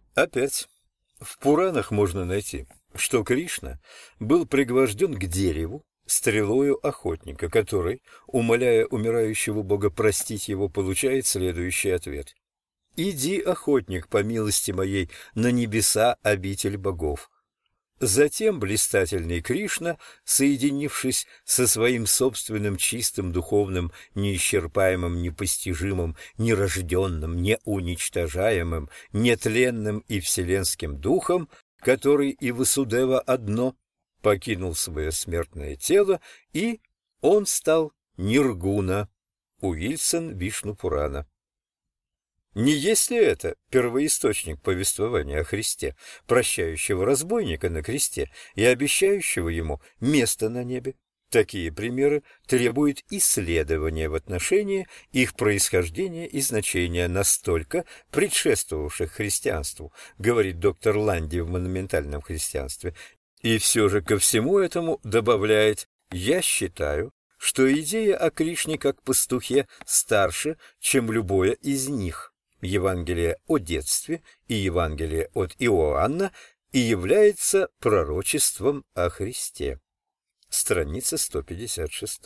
Опять в Пуранах можно найти, что Кришна был пригвожден к дереву стрелою охотника, который, умоляя умирающего бога простить его, получает следующий ответ: «Иди, охотник, по милости моей, на небеса обитель богов». Затем блистательный Кришна, соединившись со своим собственным чистым духовным, неисчерпаемым, непостижимым, нерожденным, неуничтожаемым, нетленным и вселенским духом, который и Васудева одно, покинул свое смертное тело, и он стал Ниргуна. Уильсон, Вишну Пурана. Не есть ли это первоисточник повествования о Христе, прощающего разбойника на кресте и обещающего ему место на небе? Такие примеры требуют исследования в отношении их происхождения и значения, настолько предшествовавших христианству, говорит доктор Ланди в «Монументальном христианстве». И все же ко всему этому добавляет: «Я считаю, что идея о Кришне как пастухе старше, чем любое из них». Евангелие о детстве и Евангелие от Иоанна, и является пророчеством о Христе. Страница 156.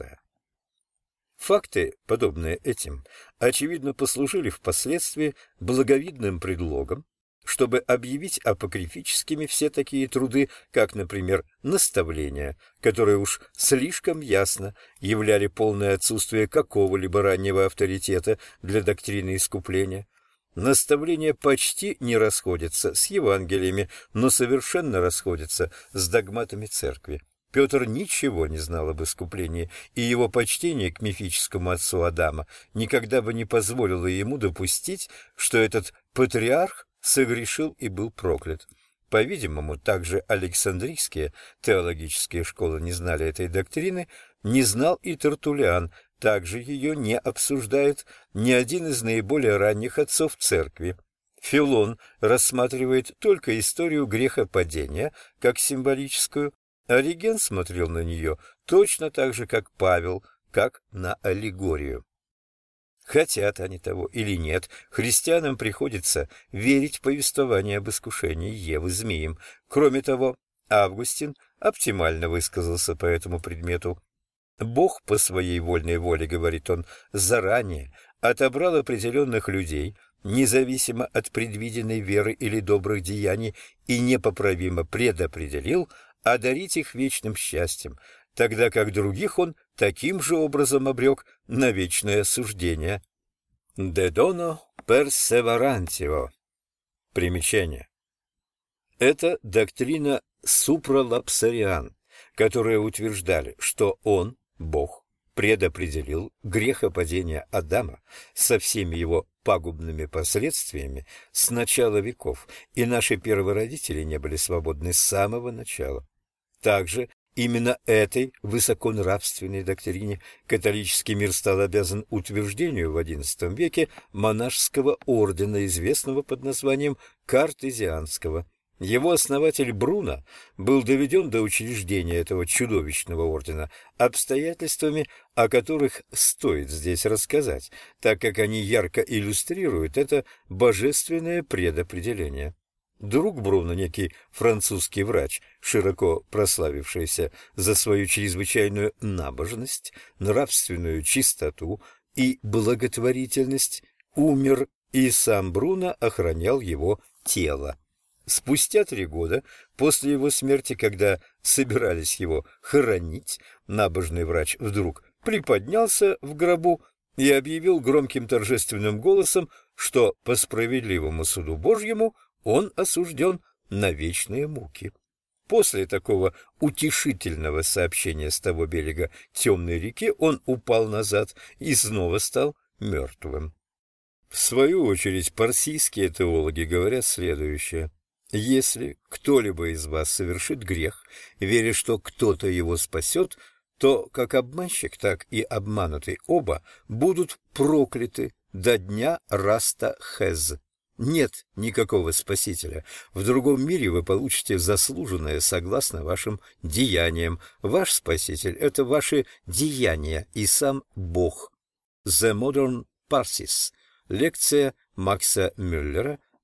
Факты, подобные этим, очевидно послужили впоследствии благовидным предлогом, чтобы объявить апокрифическими все такие труды, как, например, наставления, которые уж слишком ясно являли полное отсутствие какого-либо раннего авторитета для доктрины искупления. Наставления почти не расходятся с Евангелиями, но совершенно расходятся с догматами церкви. Петр ничего не знал об искуплении, и его почтение к мифическому отцу Адама никогда бы не позволило ему допустить, что этот патриарх согрешил и был проклят. По-видимому, также Александрийские теологические школы не знали этой доктрины, не знал и Тертуллиан, также ее не обсуждает ни один из наиболее ранних отцов церкви. Филон рассматривает только историю грехопадения как символическую, Ориген смотрел на нее точно так же, как Павел, как на аллегорию. Хотят они того или нет, христианам приходится верить в повествование об искушении Евы змеем. Кроме того, Августин оптимально высказался по этому предмету. Бог по своей вольной воле, говорит он, заранее отобрал определенных людей, независимо от предвиденной веры или добрых деяний, и непоправимо предопределил одарить их вечным счастьем, тогда как других он таким же образом обрек на вечное осуждение. «De dono perseverantio». Примечание. Это доктрина супралапсариан, которые утверждали, что он, Бог, предопределил грехопадение Адама со всеми его пагубными последствиями с начала веков, и наши первые родители не были свободны с самого начала. Также именно этой высоконравственной доктрине католический мир стал обязан утверждению в XI веке монашеского ордена, известного под названием Картезианского. Его основатель Бруно был доведен до учреждения этого чудовищного ордена обстоятельствами, о которых стоит здесь рассказать, так как они ярко иллюстрируют это божественное предопределение. Друг Бруно, некий французский врач, широко прославившийся за свою чрезвычайную набожность, нравственную чистоту и благотворительность, умер, и сам Бруно охранял его тело. Спустя 3 года после его смерти, когда собирались его хоронить, набожный врач вдруг приподнялся в гробу и объявил громким торжественным голосом, что по справедливому суду Божьему он осужден на вечные муки. После такого утешительного сообщения с того берега темной реки он упал назад и снова стал мертвым. В свою очередь, парсийские теологи говорят следующее. Если кто-либо из вас совершит грех, веря, что кто-то его спасет, то как обманщик, так и обманутый оба будут прокляты до дня Раста-Хез. Нет никакого спасителя. В другом мире вы получите заслуженное согласно вашим деяниям. Ваш спаситель — это ваши деяния и сам Бог. The Modern Parsis. Лекция Макса Мюллера,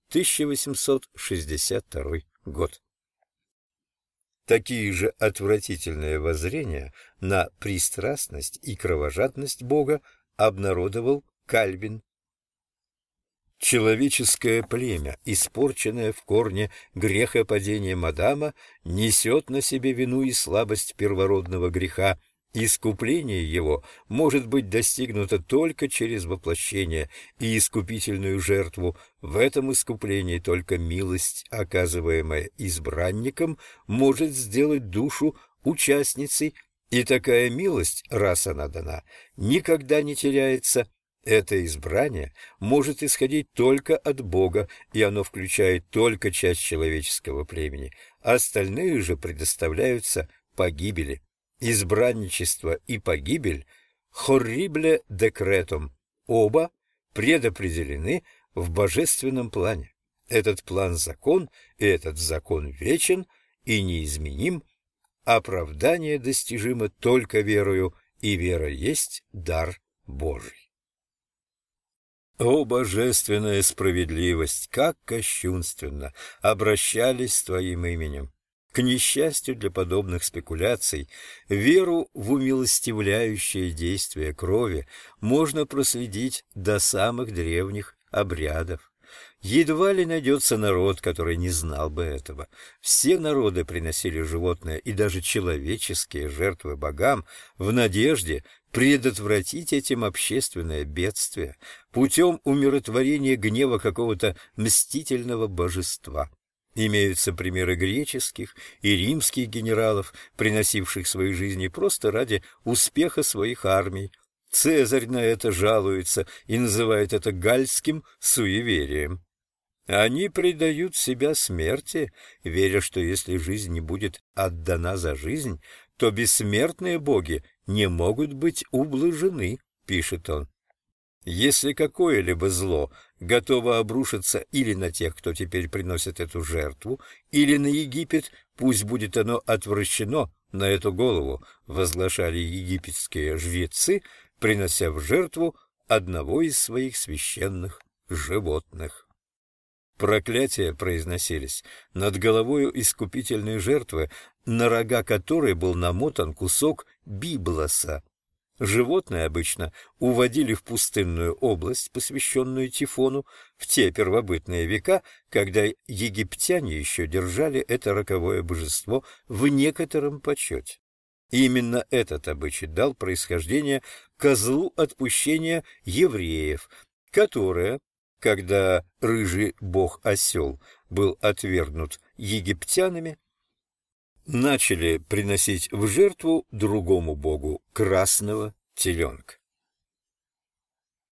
1862 год. Такие же отвратительные воззрения на пристрастность и кровожадность Бога обнародовал Кальвин. Человеческое племя, испорченное в корне грехопадением Адама, несет на себе вину и слабость первородного греха. Искупление его может быть достигнуто только через воплощение и искупительную жертву. В этом искуплении только милость, оказываемая избранником, может сделать душу участницей, и такая милость, раз она дана, никогда не теряется. Это избрание может исходить только от Бога, и оно включает только часть человеческого племени. Остальные же предоставляются погибели. Избранничество и погибель «horrible decretum» оба предопределены в божественном плане. Этот план закон, и этот закон вечен и неизменим. Оправдание достижимо только верою, и вера есть дар Божий. О, божественная справедливость, как кощунственно обращались с Твоим именем! К несчастью для подобных спекуляций, веру в умилостивляющее действие крови можно проследить до самых древних обрядов. Едва ли найдется народ, который не знал бы этого. Все народы приносили животные и даже человеческие жертвы богам в надежде предотвратить этим общественное бедствие путем умиротворения гнева какого-то мстительного божества. Имеются примеры греческих и римских генералов, приносивших свои жизни просто ради успеха своих армий. Цезарь на это жалуется и называет это гальским суеверием. Они предают себя смерти, веря, что если жизнь не будет отдана за жизнь, то бессмертные боги не могут быть ублажены, пишет он. Если какое-либо зло готово обрушиться или на тех, кто теперь приносит эту жертву, или на Египет, пусть будет оно отвращено на эту голову, возглашали египетские жрецы, принося в жертву одного из своих священных животных. Проклятия произносились над головою искупительной жертвы, на рога которой был намотан кусок библоса. Животное обычно уводили в пустынную область, посвященную Тифону, в те первобытные века, когда египтяне еще держали это роковое божество в некотором почете. Именно этот обычай дал происхождение козлу отпущения евреев, которое, когда рыжий бог-осел был отвергнут египтянами, начали приносить в жертву другому богу красного теленка.